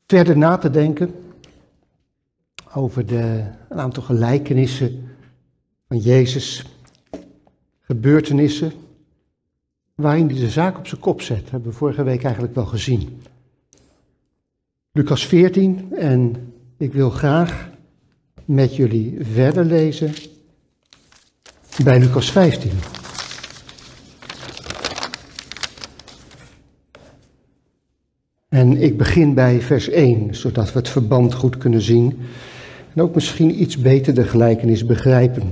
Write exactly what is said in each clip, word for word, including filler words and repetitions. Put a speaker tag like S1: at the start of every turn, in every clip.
S1: verder na te denken over de, een aantal gelijkenissen van Jezus, gebeurtenissen, waarin hij de zaak op zijn kop zet. Dat hebben we vorige week eigenlijk wel gezien. Lucas veertien, en ik wil graag met jullie verder lezen bij Lucas vijftien. En ik begin bij vers één, zodat we het verband goed kunnen zien en ook misschien iets beter de gelijkenis begrijpen.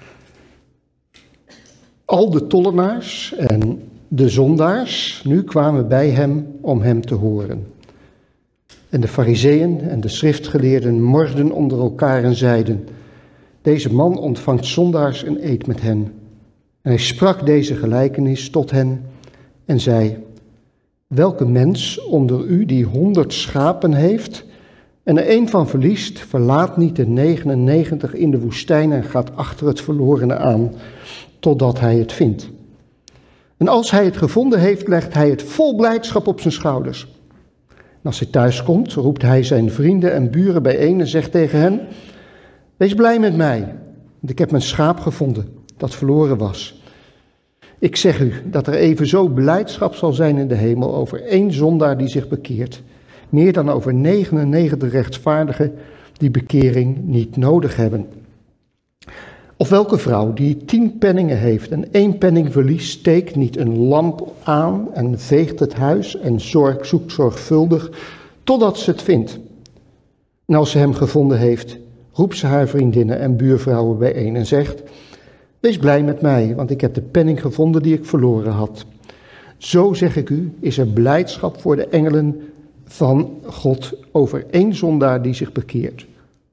S1: Al de tollenaars en de zondaars nu kwamen bij hem om hem te horen. En de farizeeën en de schriftgeleerden morden onder elkaar en zeiden: deze man ontvangt zondaars en eet met hen. En hij sprak deze gelijkenis tot hen en zei: welke mens onder u die honderd schapen heeft en er één van verliest, verlaat niet de negenennegentig in de woestijn en gaat achter het verlorene aan, totdat hij het vindt. En als hij het gevonden heeft, legt hij het vol blijdschap op zijn schouders. En als hij thuis komt, roept hij zijn vrienden en buren bijeen en zegt tegen hen: wees blij met mij, want ik heb mijn schaap gevonden dat verloren was. Ik zeg u dat er evenzo blijdschap zal zijn in de hemel over één zondaar die zich bekeert, meer dan over negenennegentig rechtvaardigen die bekering niet nodig hebben. Of welke vrouw die tien penningen heeft en één penning verliest, steekt niet een lamp aan en veegt het huis en zorg, zoekt zorgvuldig totdat ze het vindt. En als ze hem gevonden heeft, roept ze haar vriendinnen en buurvrouwen bijeen en zegt: wees blij met mij, want ik heb de penning gevonden die ik verloren had. Zo zeg ik u, is er blijdschap voor de engelen van God over één zondaar die zich bekeert.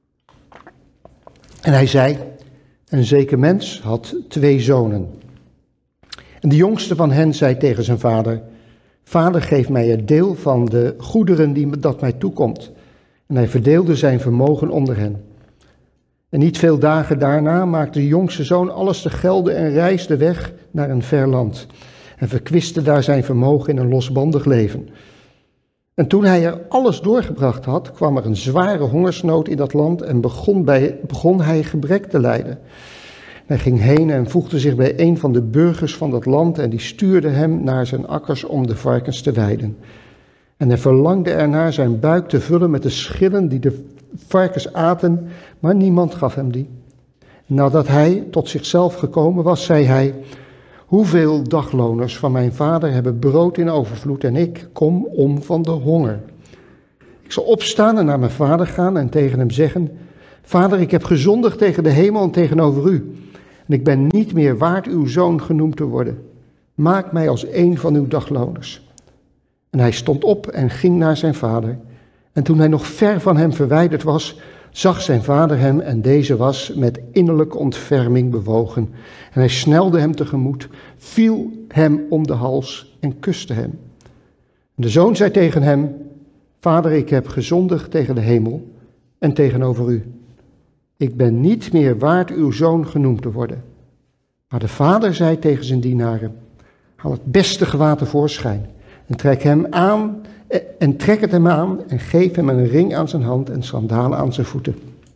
S1: En hij zei: een zeker mens had twee zonen. En de jongste van hen zei tegen zijn vader: vader, geef mij het deel van de goederen die dat mij toekomt. En hij verdeelde zijn vermogen onder hen. En niet veel dagen daarna maakte de jongste zoon alles te gelden en reisde weg naar een ver land. En verkwiste daar zijn vermogen in een losbandig leven. En toen hij er alles doorgebracht had, kwam er een zware hongersnood in dat land en begon, bij, begon hij gebrek te lijden. Hij ging heen en voegde zich bij een van de burgers van dat land en die stuurde hem naar zijn akkers om de varkens te weiden. En hij verlangde ernaar zijn buik te vullen met de schillen die de varkens aten, maar niemand gaf hem die. Nadat hij tot zichzelf gekomen was, zei hij: hoeveel dagloners van mijn vader hebben brood in overvloed en ik kom om van de honger. Ik zal opstaan en naar mijn vader gaan en tegen hem zeggen: vader, ik heb gezondigd tegen de hemel en tegenover u. En ik ben niet meer waard uw zoon genoemd te worden. Maak mij als een van uw dagloners. En hij stond op en ging naar zijn vader. En toen hij nog ver van hem verwijderd was, zag zijn vader hem en deze was met innerlijke ontferming bewogen. En hij snelde hem tegemoet, viel hem om de hals en kuste hem. En de zoon zei tegen hem: vader, ik heb gezondigd tegen de hemel en tegenover u. Ik ben niet meer waard uw zoon genoemd te worden. Maar de vader zei tegen zijn dienaren: haal het beste gewaad tevoorschijn en trek hem aan en trek het hem aan en geef hem een ring aan zijn hand en sandalen aan zijn voeten.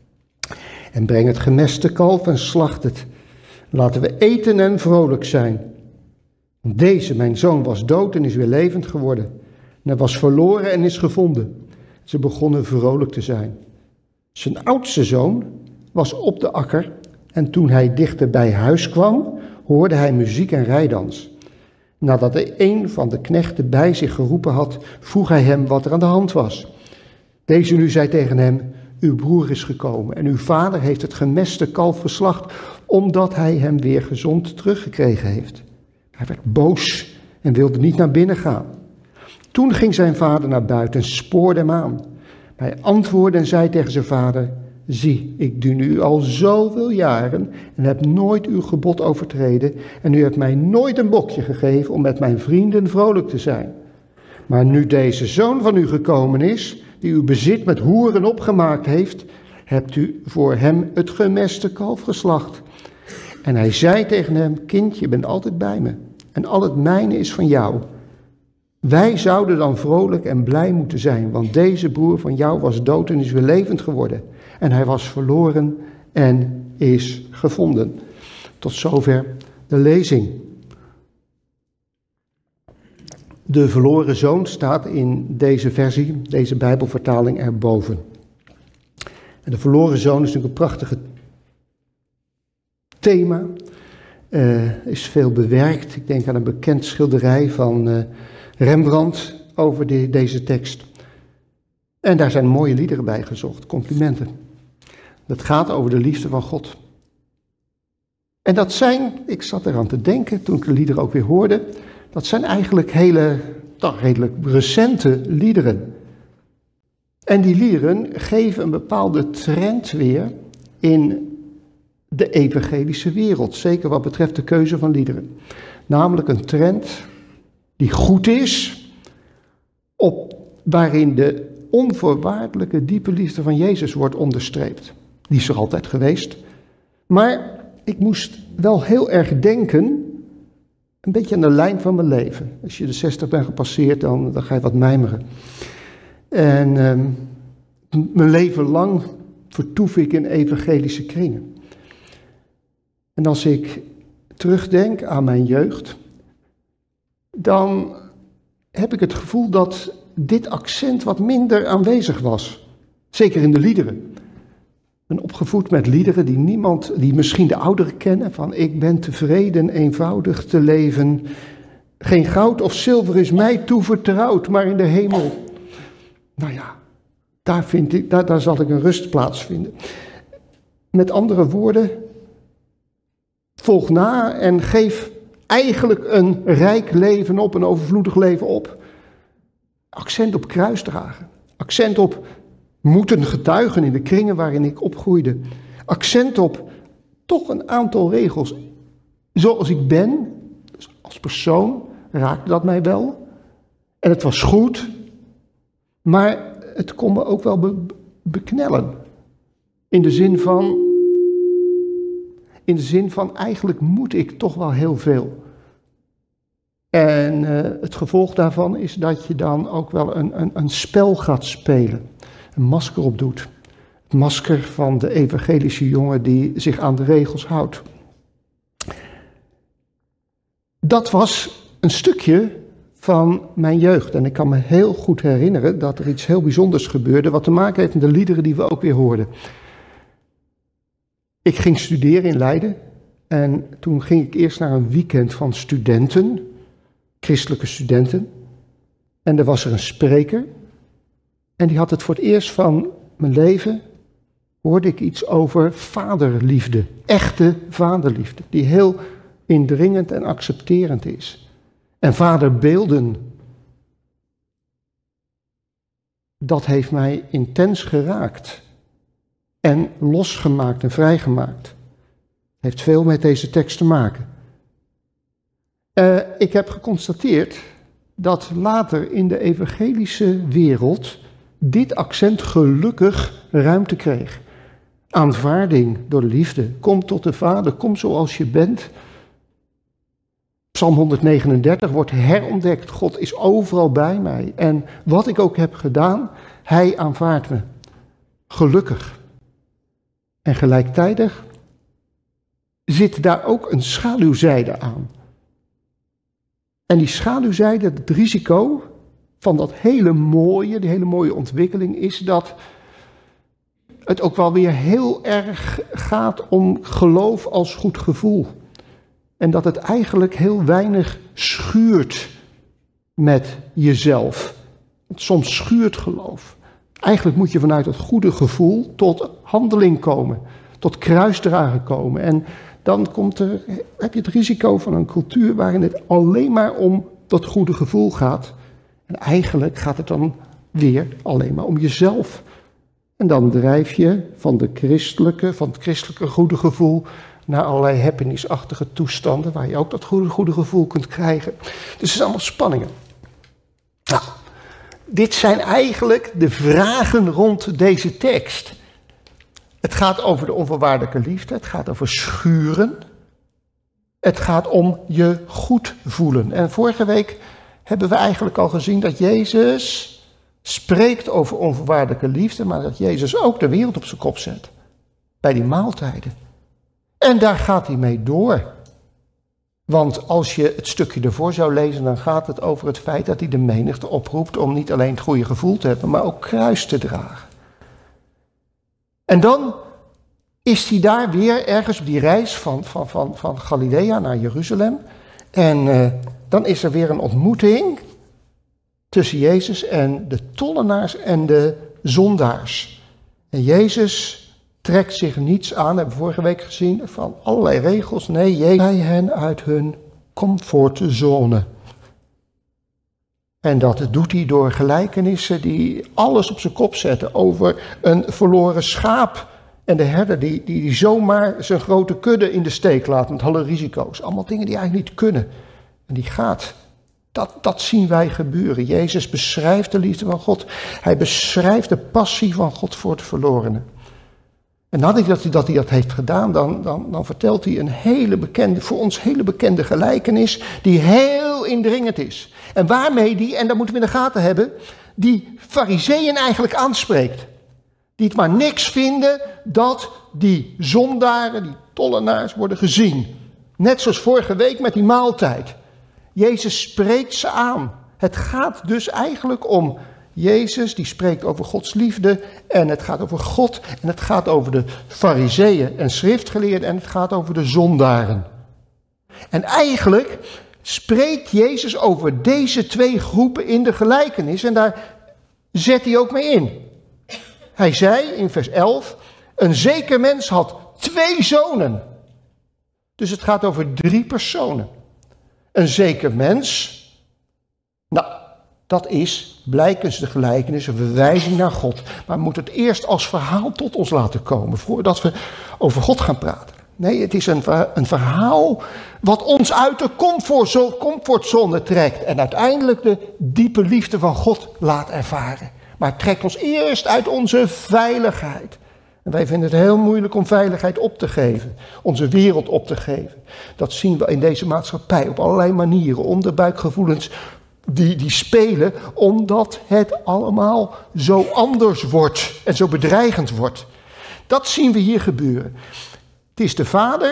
S1: En breng het gemeste kalf en slacht het. Laten we eten en vrolijk zijn. Want deze, mijn zoon, was dood en is weer levend geworden. En hij was verloren en is gevonden. Ze begonnen vrolijk te zijn. Zijn oudste zoon was op de akker en toen hij dichter bij huis kwam, hoorde hij muziek en rijdans. Nadat hij een van de knechten bij zich geroepen had, vroeg hij hem wat er aan de hand was. Deze nu zei tegen hem: uw broer is gekomen en uw vader heeft het gemeste kalf geslacht, omdat hij hem weer gezond teruggekregen heeft. Hij werd boos en wilde niet naar binnen gaan. Toen ging zijn vader naar buiten en spoorde hem aan. Hij antwoordde en zei tegen zijn vader: zie, ik dien u al zoveel jaren en heb nooit uw gebod overtreden en u hebt mij nooit een bokje gegeven om met mijn vrienden vrolijk te zijn. Maar nu deze zoon van u gekomen is, die uw bezit met hoeren opgemaakt heeft, hebt u voor hem het gemeste kalf geslacht. En hij zei tegen hem: kind, je bent altijd bij me en al het mijne is van jou. Wij zouden dan vrolijk en blij moeten zijn, want deze broer van jou was dood en is weer levend geworden. En hij was verloren en is gevonden. Tot zover de lezing. De verloren zoon staat in deze versie, deze Bijbelvertaling erboven. En de verloren zoon is natuurlijk een prachtige thema. Uh, is veel bewerkt. Ik denk aan een bekend schilderij van uh, Rembrandt over die, deze tekst. En daar zijn mooie liederen bij gezocht, complimenten. Dat gaat over de liefde van God. En dat zijn, ik zat eraan te denken toen ik de liederen ook weer hoorde, dat zijn eigenlijk hele, toch redelijk recente liederen. En die liederen geven een bepaalde trend weer in de evangelische wereld. Zeker wat betreft de keuze van liederen. Namelijk een trend die goed is, op, waarin de onvoorwaardelijke diepe liefde van Jezus wordt onderstreept. Die is er altijd geweest. Maar ik moest wel heel erg denken, een beetje aan de lijn van mijn leven. Als je de zestig bent gepasseerd, dan, dan ga je wat mijmeren. En uh, mijn leven lang vertoef ik in evangelische kringen. En als ik terugdenk aan mijn jeugd, dan heb ik het gevoel dat dit accent wat minder aanwezig was. Zeker in de liederen. Ik ben opgevoed met liederen die niemand, die misschien de ouderen kennen, van ik ben tevreden eenvoudig te leven. Geen goud of zilver is mij toevertrouwd, maar in de hemel. Nou ja, daar, vind ik, daar, daar zal ik een rustplaats vinden. Met andere woorden, volg na en geef eigenlijk een rijk leven op, een overvloedig leven op. Accent op kruisdragen. Accent op moeten getuigen in de kringen waarin ik opgroeide. Accent op toch een aantal regels. Zoals ik ben, dus als persoon, raakte dat mij wel. En het was goed, maar het kon me ook wel be- beknellen. In de zin van, in de zin van eigenlijk moet ik toch wel heel veel. En uh, het gevolg daarvan is dat je dan ook wel een, een, een spel gaat spelen. Een masker op doet. Het masker van de evangelische jongen die zich aan de regels houdt. Dat was een stukje van mijn jeugd. En ik kan me heel goed herinneren dat er iets heel bijzonders gebeurde, wat te maken heeft met de liederen die we ook weer hoorden. Ik ging studeren in Leiden. En toen ging ik eerst naar een weekend van studenten, christelijke studenten. En er was er een spreker. En die had het voor het eerst van mijn leven, hoorde ik iets over vaderliefde. Echte vaderliefde, die heel indringend en accepterend is. En vaderbeelden, dat heeft mij intens geraakt. En losgemaakt en vrijgemaakt. Heeft veel met deze tekst te maken. Uh, ik heb geconstateerd dat later in de evangelische wereld dit accent gelukkig ruimte kreeg. Aanvaarding door liefde. Kom tot de Vader, kom zoals je bent. Psalm honderdnegenendertig wordt herontdekt. God is overal bij mij. En wat ik ook heb gedaan, hij aanvaardt me. Gelukkig. En gelijktijdig zit daar ook een schaduwzijde aan. En die schaduwzijde, het risico van dat hele mooie, die hele mooie ontwikkeling, is dat het ook wel weer heel erg gaat om geloof als goed gevoel. En dat het eigenlijk heel weinig schuurt met jezelf. Soms schuurt geloof. Eigenlijk moet je vanuit het goede gevoel tot handeling komen. Tot kruisdragen komen. En dan komt er, heb je het risico van een cultuur waarin het alleen maar om dat goede gevoel gaat. En eigenlijk gaat het dan weer alleen maar om jezelf. En dan drijf je van de christelijke, van het christelijke goede gevoel naar allerlei happinessachtige toestanden waar je ook dat goede, goede gevoel kunt krijgen. Dus het zijn allemaal spanningen. Nou, dit zijn eigenlijk de vragen rond deze tekst. Het gaat over de onvoorwaardelijke liefde, het gaat over schuren. Het gaat om je goed voelen. En vorige week hebben we eigenlijk al gezien dat Jezus spreekt over onvoorwaardelijke liefde, maar dat Jezus ook de wereld op zijn kop zet. Bij die maaltijden. En daar gaat hij mee door. Want als je het stukje ervoor zou lezen, dan gaat het over het feit dat hij de menigte oproept om niet alleen het goede gevoel te hebben, maar ook kruis te dragen. En dan is hij daar weer ergens op die reis van, van, van, van Galilea naar Jeruzalem. En uh, dan is er weer een ontmoeting tussen Jezus en de tollenaars en de zondaars. En Jezus trekt zich niets aan, hebben we vorige week gezien, van allerlei regels. Nee, Jezus leidt hen uit hun comfortzone. En dat doet hij door gelijkenissen die alles op zijn kop zetten over een verloren schaap. En de herder die, die, die zomaar zijn grote kudde in de steek laat met alle risico's. Allemaal dingen die eigenlijk niet kunnen. En die gaat. Dat, dat zien wij gebeuren. Jezus beschrijft de liefde van God. Hij beschrijft de passie van God voor het verlorene. En nadat hij dat, dat, hij dat heeft gedaan, dan, dan, dan vertelt hij een hele bekende, voor ons hele bekende gelijkenis, die heel indringend is. En waarmee die, en dat moeten we in de gaten hebben, die farizeeën eigenlijk aanspreekt. Die het maar niks vinden dat die zondaren, die tollenaars worden gezien. Net zoals vorige week met die maaltijd. Jezus spreekt ze aan. Het gaat dus eigenlijk om Jezus, die spreekt over Gods liefde. En het gaat over God. En het gaat over de farizeeën en schriftgeleerden. En het gaat over de zondaren. En eigenlijk spreekt Jezus over deze twee groepen in de gelijkenis. En daar zet hij ook mee in. Hij zei in vers elf, een zeker mens had twee zonen. Dus het gaat over drie personen. Een zeker mens, nou, dat is blijkens de gelijkenis, een verwijzing naar God. Maar we moeten het eerst als verhaal tot ons laten komen, voordat we over God gaan praten. Nee, het is een, een verhaal wat ons uit de comfortzone trekt en uiteindelijk de diepe liefde van God laat ervaren. Maar het trekt ons eerst uit onze veiligheid. En wij vinden het heel moeilijk om veiligheid op te geven. Onze wereld op te geven. Dat zien we in deze maatschappij op allerlei manieren. Onderbuikgevoelens die, die spelen omdat het allemaal zo anders wordt. En zo bedreigend wordt. Dat zien we hier gebeuren. Het is de vader.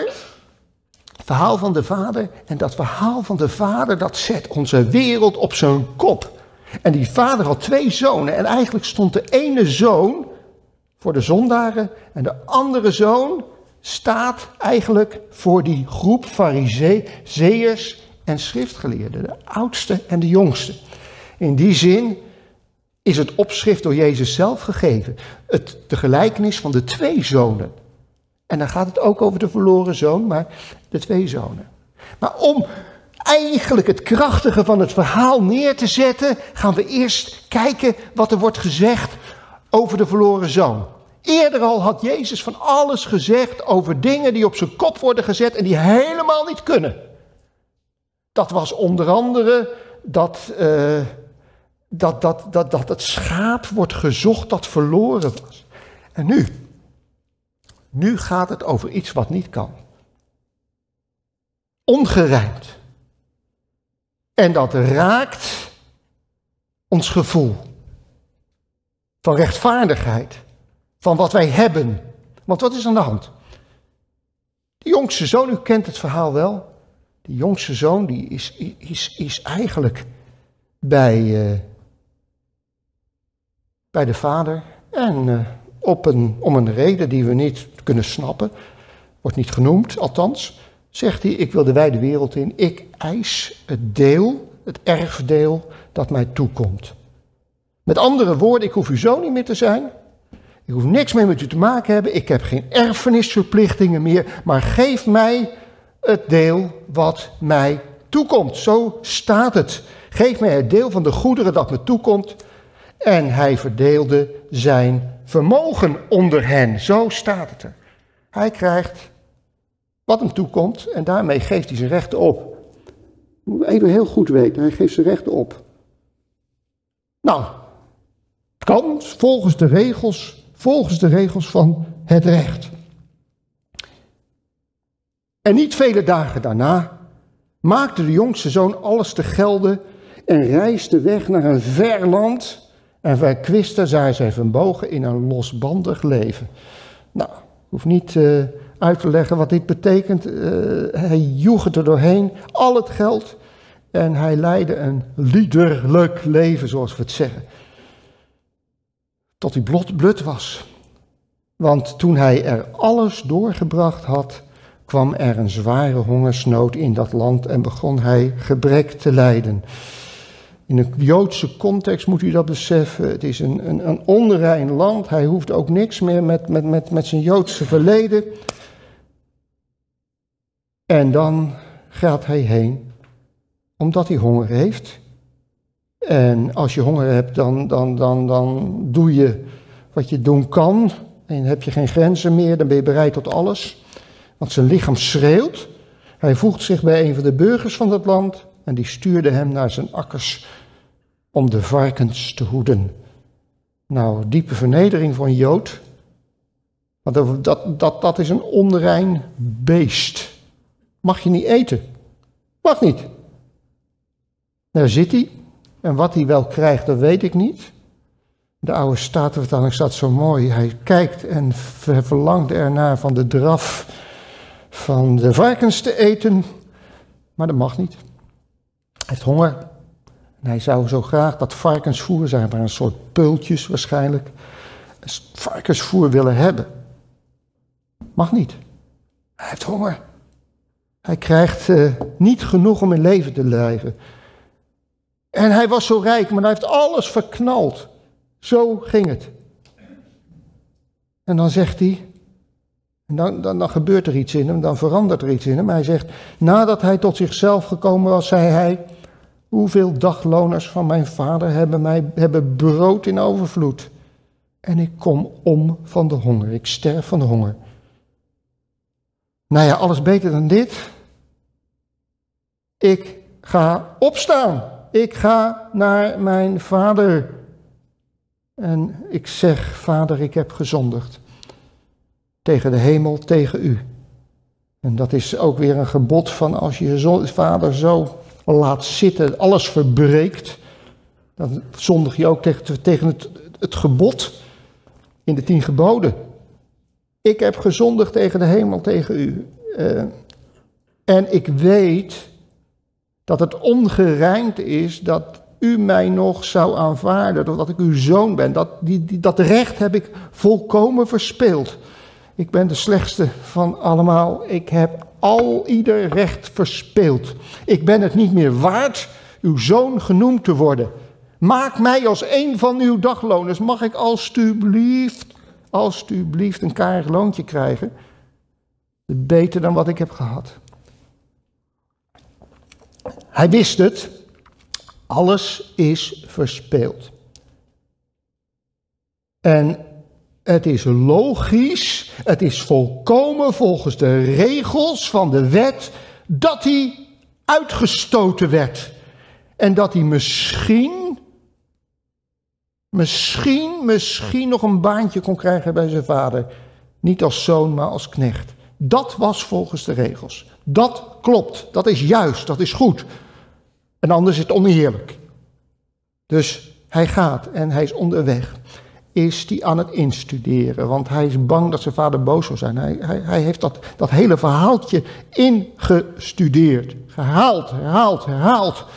S1: Het verhaal van de vader. En dat verhaal van de vader dat zet onze wereld op zijn kop. En die vader had twee zonen. En eigenlijk stond de ene zoon voor de zondaren. En de andere zoon staat eigenlijk voor die groep farizeeërs en schriftgeleerden. De oudste en de jongste. In die zin is het opschrift door Jezus zelf gegeven. Het, de gelijkenis van de twee zonen. En dan gaat het ook over de verloren zoon, maar de twee zonen. Maar om eigenlijk het krachtige van het verhaal neer te zetten, gaan we eerst kijken wat er wordt gezegd over de verloren zoon. Eerder al had Jezus van alles gezegd over dingen die op zijn kop worden gezet en die helemaal niet kunnen. Dat was onder andere dat, uh, dat, dat, dat, dat het schaap wordt gezocht dat verloren was. En nu, nu gaat het over iets wat niet kan. Ongerijmd. En dat raakt ons gevoel van rechtvaardigheid, van wat wij hebben. Want wat is aan de hand? Die jongste zoon, u kent het verhaal wel. Die jongste zoon die is, is, is eigenlijk bij, uh, bij de vader. En uh, op een, om een reden die we niet kunnen snappen, wordt niet genoemd althans, zegt hij, ik wil de wijde wereld in. Ik eis het deel, het erfdeel dat mij toekomt. Met andere woorden, ik hoef uw zoon niet meer te zijn. Ik hoef niks meer met u te maken hebben. Ik heb geen erfenisverplichtingen meer. Maar geef mij het deel wat mij toekomt. Zo staat het. Geef mij het deel van de goederen dat me toekomt. En hij verdeelde zijn vermogen onder hen. Zo staat het er. Hij krijgt wat hem toekomt en daarmee geeft hij zijn rechten op. Even heel goed weten, hij geeft zijn rechten op. Nou, het kan volgens de regels, volgens de regels van het recht. En niet vele dagen daarna maakte de jongste zoon alles te gelden en reisde weg naar een ver land en verkwiste zij zijn vermogen in een losbandig leven. Nou, ik hoef niet uh, uit te leggen wat dit betekent. Uh, hij joeg het er doorheen, al het geld, en hij leidde een liederlijk leven, zoals we het zeggen. Tot hij blot blut was. Want toen hij er alles doorgebracht had, kwam er een zware hongersnood in dat land en begon hij gebrek te lijden. In een Joodse context moet u dat beseffen. Het is een, een, een onrein land. Hij hoeft ook niks meer met, met, met, met zijn Joodse verleden. En dan gaat hij heen, omdat hij honger heeft. En als je honger hebt, dan, dan, dan, dan doe je wat je doen kan. En heb je geen grenzen meer, dan ben je bereid tot alles. Want zijn lichaam schreeuwt. Hij voegt zich bij een van de burgers van dat land en die stuurde hem naar zijn akkers om de varkens te hoeden. Nou, diepe vernedering voor een Jood. Want dat, dat, dat is een onrein beest. Mag je niet eten. Mag niet. Daar zit hij. En wat hij wel krijgt, dat weet ik niet. De oude Statenvertaling staat zo mooi. Hij kijkt en verlangt ernaar van de draf van de varkens te eten. Maar dat mag niet. Hij heeft honger. En hij zou zo graag dat varkensvoer, zijn maar een soort peultjes waarschijnlijk, varkensvoer willen hebben. Mag niet. Hij heeft honger. Hij krijgt uh, niet genoeg om in leven te blijven. En hij was zo rijk, maar hij heeft alles verknald. Zo ging het. En dan zegt hij, en dan, dan, dan gebeurt er iets in hem, dan verandert er iets in hem. Hij zegt, nadat hij tot zichzelf gekomen was, zei hij, hoeveel dagloners van mijn vader hebben, mij, hebben brood in overvloed. En ik kom om van de honger, ik sterf van de honger. Nou ja, alles beter dan dit. Ik ga opstaan. Ik ga naar mijn vader. En ik zeg, vader, ik heb gezondigd. Tegen de hemel, tegen u. En dat is ook weer een gebod van als je je vader zo laat zitten, alles verbreekt. Dan zondig je ook tegen, tegen het, het gebod in de tien geboden. Ik heb gezondigd tegen de hemel, tegen u. Uh, en ik weet dat het ongerijmd is dat u mij nog zou aanvaarden, doordat ik uw zoon ben. Dat, die, die, dat recht heb ik volkomen verspeeld. Ik ben de slechtste van allemaal. Ik heb al ieder recht verspeeld. Ik ben het niet meer waard uw zoon genoemd te worden. Maak mij als een van uw dagloners. Mag ik alstublieft, alstublieft een karig loontje krijgen? Beter dan wat ik heb gehad. Hij wist het. Alles is verspeeld. En het is logisch, het is volkomen volgens de regels van de wet dat hij uitgestoten werd. En dat hij misschien, misschien, misschien nog een baantje kon krijgen bij zijn vader. Niet als zoon, maar als knecht. Dat was volgens de regels. Dat klopt, dat is juist, dat is goed. En anders is het oneerlijk. Dus hij gaat en hij is onderweg. Is hij aan het instuderen, want hij is bang dat zijn vader boos zal zijn. Hij, hij, hij heeft dat, dat hele verhaaltje ingestudeerd. Herhaald, herhaald, herhaald.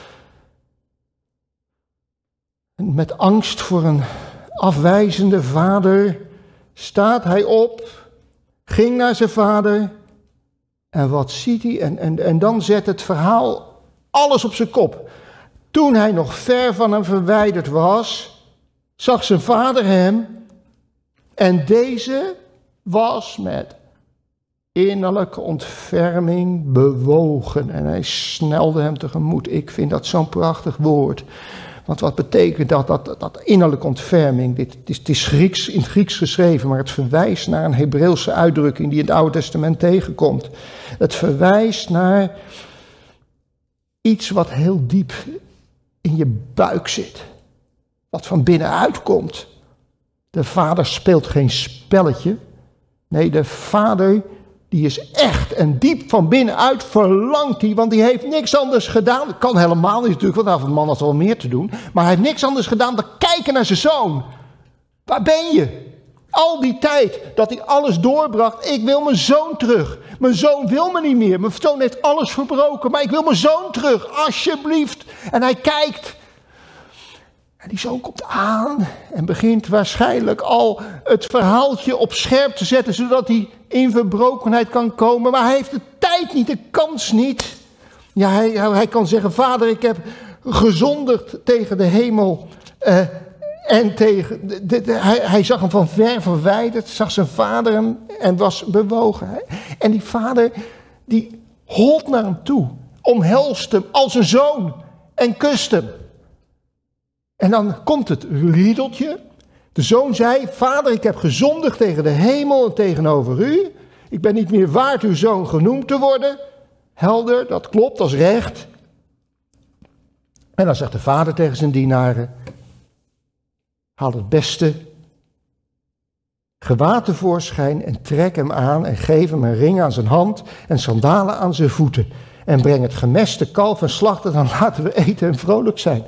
S1: En met angst voor een afwijzende vader staat hij op, ging naar zijn vader. En wat ziet hij? En, en, en dan zet het verhaal alles op zijn kop. Toen hij nog ver van hem verwijderd was, zag zijn vader hem en deze was met innerlijke ontferming bewogen. En hij snelde hem tegemoet. Ik vind dat zo'n prachtig woord. Want wat betekent dat, dat, dat innerlijke ontferming? Dit, het, is, het is Grieks, in het Grieks geschreven, maar het verwijst naar een Hebreeuwse uitdrukking die in het Oude Testament tegenkomt. Het verwijst naar iets wat heel diep in je buik zit. Wat van binnenuit komt. De vader speelt geen spelletje. Nee, de vader die is echt en diep van binnenuit verlangt hij, want die heeft niks anders gedaan. Dat kan helemaal niet natuurlijk, want nou, de man had wel meer te doen. Maar hij heeft niks anders gedaan dan kijken naar zijn zoon. Waar ben je? Al die tijd dat hij alles doorbracht, ik wil mijn zoon terug. Mijn zoon wil me niet meer. Mijn zoon heeft alles verbroken, maar ik wil mijn zoon terug, alsjeblieft. En hij kijkt. En die zoon komt aan en begint waarschijnlijk al het verhaaltje op scherp te zetten, zodat hij in verbrokenheid kan komen. Maar hij heeft de tijd niet, de kans niet. Ja, hij, hij kan zeggen, vader, ik heb gezondigd tegen de hemel. Uh, en tegen, de, de, de, hij, hij zag hem van ver verwijderd, zag zijn vader hem en was bewogen. En die vader, die holt naar hem toe, omhelst hem als een zoon en kust hem. En dan komt het riedeltje. De zoon zei, vader, ik heb gezondigd tegen de hemel en tegenover u. Ik ben niet meer waard uw zoon genoemd te worden. Helder, dat klopt, dat is recht. En dan zegt de vader tegen zijn dienaren, haal het beste gewaad tevoorschijn en trek hem aan en geef hem een ring aan zijn hand en sandalen aan zijn voeten. En breng het gemeste kalf en slacht het, dan laten we eten en vrolijk zijn.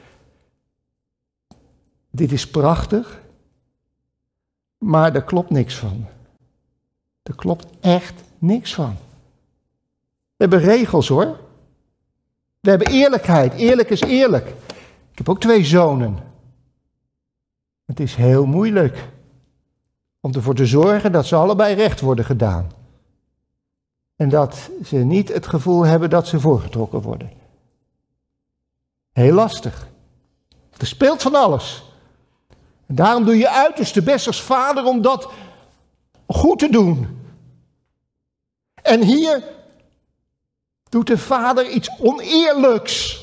S1: Dit is prachtig, maar er klopt niks van. Er klopt echt niks van. We hebben regels hoor. We hebben eerlijkheid. Eerlijk is eerlijk. Ik heb ook twee zonen. Het is heel moeilijk om ervoor te zorgen dat ze allebei recht worden gedaan. En dat ze niet het gevoel hebben dat ze voorgetrokken worden. Heel lastig. Er speelt van alles. En daarom doe je uiterste best als vader om dat goed te doen. En hier doet de vader iets oneerlijks.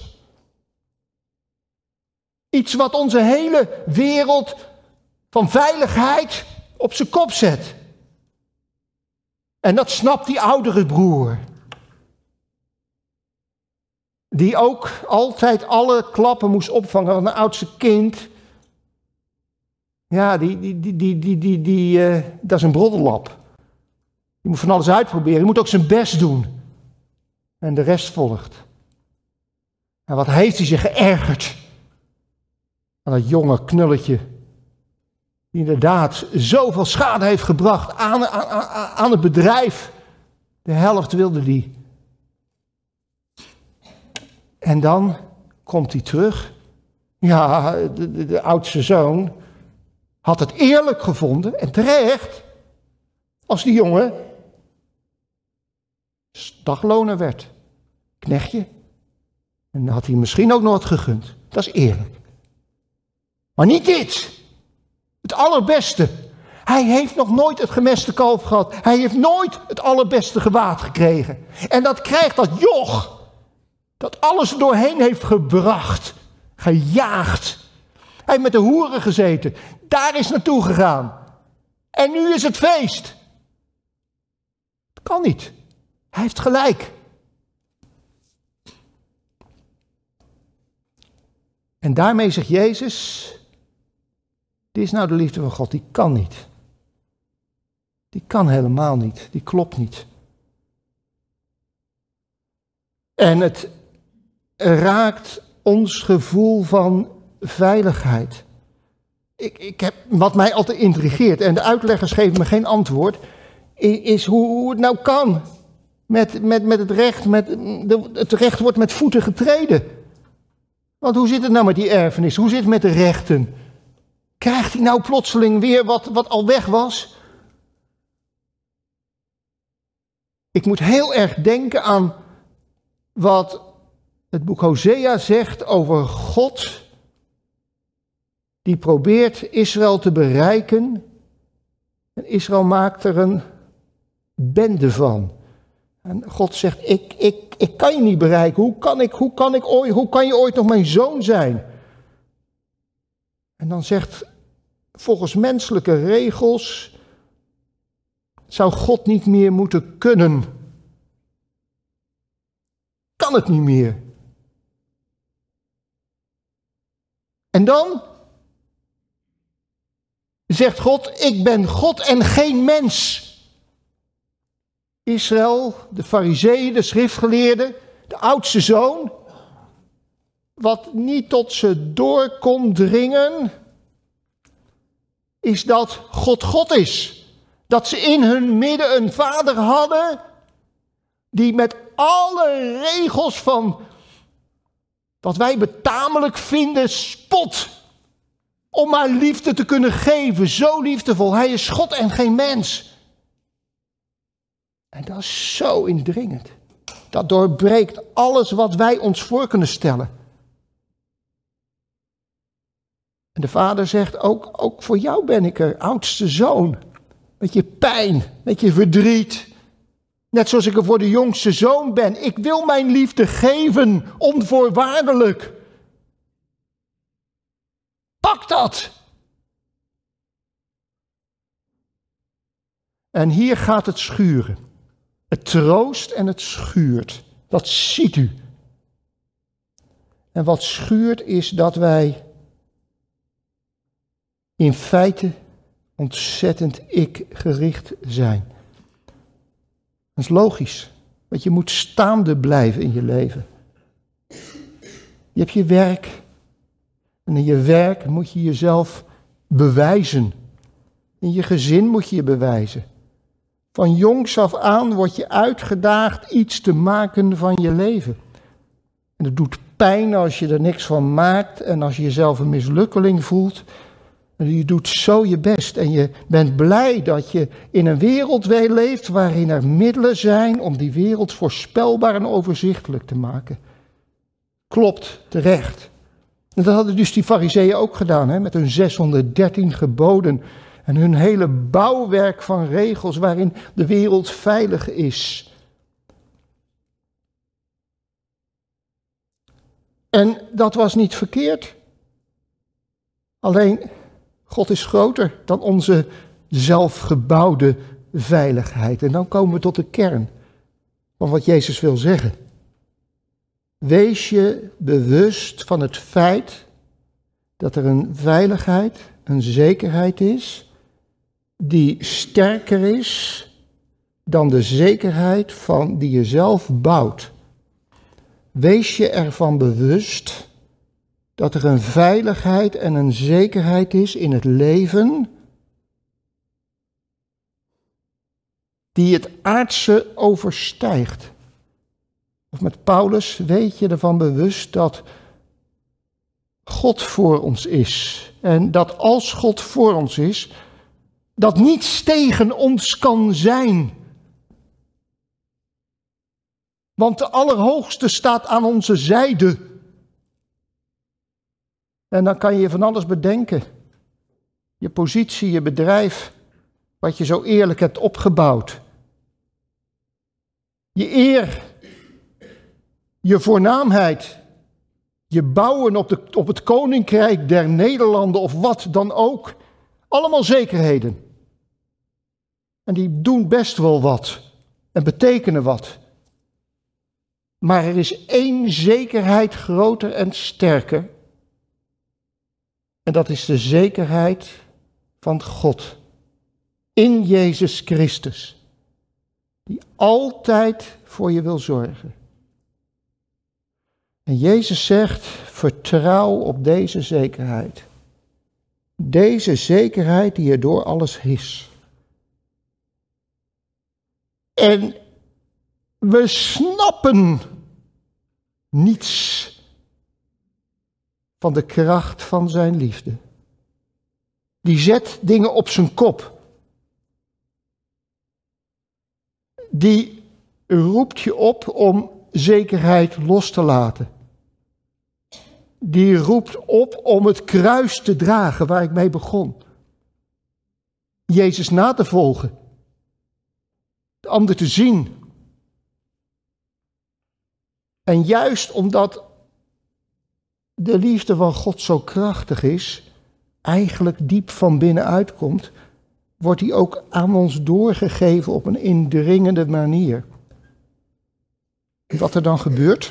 S1: Iets wat onze hele wereld van veiligheid op zijn kop zet. En dat snapt die oudere broer. Die ook altijd alle klappen moest opvangen van een oudste kind. Ja, die, die, die, die, die, die, die uh, dat is een broddelap. Die moet van alles uitproberen. Die moet ook zijn best doen. En de rest volgt. En wat heeft hij zich geërgerd aan dat jonge knulletje. Die inderdaad zoveel schade heeft gebracht aan, aan, aan, aan het bedrijf. De helft wilde die. En dan komt hij terug. Ja, de, de, de oudste zoon had het eerlijk gevonden en terecht als die jongen dagloner werd. Knechtje. En dan had hij misschien ook nog wat gegund. Dat is eerlijk. Maar niet dit. Het allerbeste. Hij heeft nog nooit het gemeste kalf gehad. Hij heeft nooit het allerbeste gewaad gekregen. En dat krijgt dat joch. Dat alles er doorheen heeft gebracht. Gejaagd. Hij heeft met de hoeren gezeten. Daar is naartoe gegaan. En nu is het feest. Dat kan niet. Hij heeft gelijk. En daarmee zegt Jezus, dit is nou de liefde van God, die kan niet. Die kan helemaal niet, die klopt niet. En het raakt ons gevoel van veiligheid. Ik, ik heb, wat mij altijd intrigeert, en de uitleggers geven me geen antwoord, is hoe, hoe het nou kan. Met, met, met het recht, met, de, het recht wordt met voeten getreden. Want hoe zit het nou met die erfenis? Hoe zit het met de rechten? Krijgt hij nou plotseling weer wat, wat al weg was? Ik moet heel erg denken aan wat het boek Hosea zegt over God, die probeert Israël te bereiken. En Israël maakt er een bende van. En God zegt, ik, ik, ik kan je niet bereiken. Hoe kan, ik, hoe, kan ik ooit, hoe kan je ooit nog mijn zoon zijn? En dan zegt, volgens menselijke regels zou God niet meer moeten kunnen. Kan het niet meer. En dan zegt God, ik ben God en geen mens. Israël, de Farizeeën, de schriftgeleerden, de oudste zoon, wat niet tot ze door kon dringen, is dat God God is. Dat ze in hun midden een vader hadden die met alle regels van wat wij betamelijk vinden spot. Om maar liefde te kunnen geven, zo liefdevol. Hij is God en geen mens. En dat is zo indringend. Dat doorbreekt alles wat wij ons voor kunnen stellen. En de vader zegt, ook, ook voor jou ben ik er, oudste zoon. Met je pijn, met je verdriet. Net zoals ik er voor de jongste zoon ben. Ik wil mijn liefde geven, onvoorwaardelijk. Pak dat. En hier gaat het schuren. Het troost en het schuurt. Dat ziet u. En wat schuurt is dat wij in feite ontzettend ik-gericht zijn. Dat is logisch, want je moet staande blijven in je leven. Je hebt je werk en in je werk moet je jezelf bewijzen. In je gezin moet je je bewijzen. Van jongs af aan word je uitgedaagd iets te maken van je leven. En het doet pijn als je er niks van maakt en als je jezelf een mislukkeling voelt. En je doet zo je best en je bent blij dat je in een wereld leeft waarin er middelen zijn om die wereld voorspelbaar en overzichtelijk te maken. Klopt, terecht. En dat hadden dus die Farizeeën ook gedaan, hè, met hun zeshonderddertien geboden en hun hele bouwwerk van regels waarin de wereld veilig is. En dat was niet verkeerd. Alleen, God is groter dan onze zelfgebouwde veiligheid. En dan komen we tot de kern van wat Jezus wil zeggen. Wees je bewust van het feit dat er een veiligheid, een zekerheid is, die sterker is dan de zekerheid van die je zelf bouwt. Wees je ervan bewust dat er een veiligheid en een zekerheid is in het leven die het aardse overstijgt. Of met Paulus weet je ervan bewust dat God voor ons is. En dat als God voor ons is, dat niets tegen ons kan zijn. Want de Allerhoogste staat aan onze zijde. En dan kan je van alles bedenken. Je positie, je bedrijf, wat je zo eerlijk hebt opgebouwd. Je eer, je voornaamheid, je bouwen op, de, op het Koninkrijk der Nederlanden of wat dan ook. Allemaal zekerheden. En die doen best wel wat en betekenen wat. Maar er is één zekerheid groter en sterker. En dat is de zekerheid van God in Jezus Christus, die altijd voor je wil zorgen. En Jezus zegt, vertrouw op deze zekerheid. Deze zekerheid die er door alles is. En we snappen niets van de kracht van zijn liefde. Die zet dingen op zijn kop. Die roept je op om zekerheid los te laten. Die roept op om het kruis te dragen waar ik mee begon. Jezus na te volgen. De ander te zien. En juist omdat de liefde van God zo krachtig is, eigenlijk diep van binnenuit komt, wordt die ook aan ons doorgegeven op een indringende manier. En wat er dan gebeurt?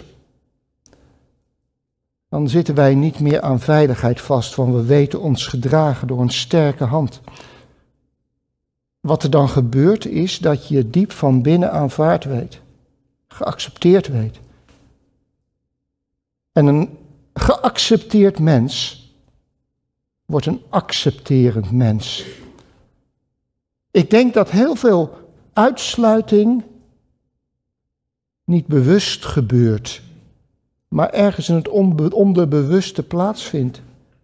S1: Dan zitten wij niet meer aan veiligheid vast, want we weten ons gedragen door een sterke hand. wat er dan gebeurt is dat je diep van binnen aanvaard weet. Geaccepteerd weet. En een geaccepteerd mens wordt een accepterend mens. Ik denk dat heel veel uitsluiting niet bewust gebeurt, maar ergens in het onbe- onderbewuste plaatsvindt.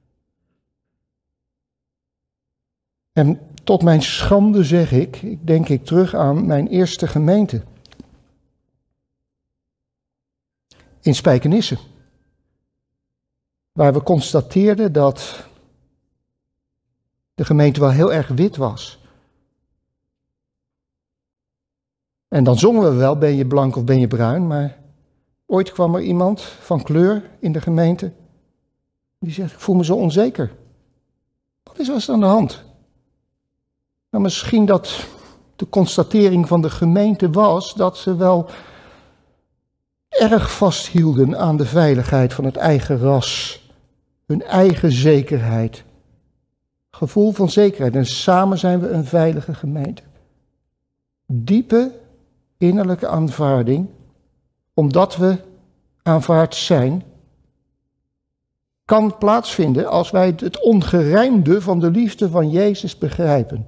S1: En tot mijn schande zeg ik, ik denk ik terug aan mijn eerste gemeente. In Spijkenisse. Waar we constateerden dat de gemeente wel heel erg wit was. En dan zongen we wel, ben je blank of ben je bruin, maar ooit kwam er iemand van kleur in de gemeente. Die zegt, ik voel me zo onzeker. Wat is er aan de hand? Nou, misschien dat de constatering van de gemeente was dat ze wel erg vasthielden aan de veiligheid van het eigen ras. Hun eigen zekerheid. Gevoel van zekerheid. En samen zijn we een veilige gemeente. Diepe innerlijke aanvaarding, omdat we aanvaard zijn, kan plaatsvinden als wij het ongerijmde van de liefde van Jezus begrijpen.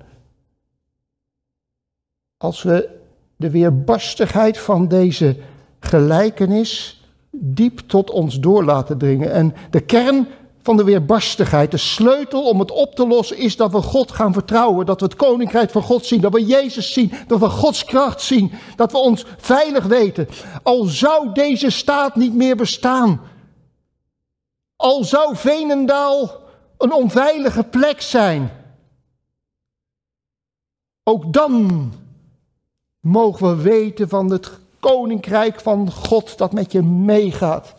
S1: Als we de weerbarstigheid van deze gelijkenis diep tot ons door laten dringen. En de kern van de weerbarstigheid, de sleutel om het op te lossen, is dat we God gaan vertrouwen. Dat we het koninkrijk van God zien, dat we Jezus zien, dat we Gods kracht zien. Dat we ons veilig weten. Al zou deze staat niet meer bestaan. Al zou Veenendaal een onveilige plek zijn. Ook dan mogen we weten van het koninkrijk van God dat met je meegaat.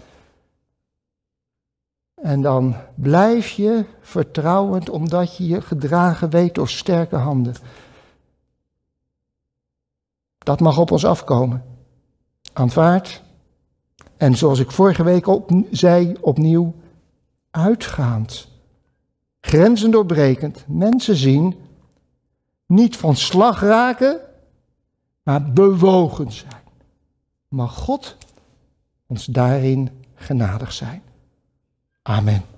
S1: En dan blijf je vertrouwend omdat je je gedragen weet door sterke handen. Dat mag op ons afkomen. Aanvaard. En zoals ik vorige week op, zei, opnieuw, uitgaand. Grenzen doorbrekend. Mensen zien. Niet van slag raken, maar bewogen zijn. Mag God ons daarin genadig zijn. Amen.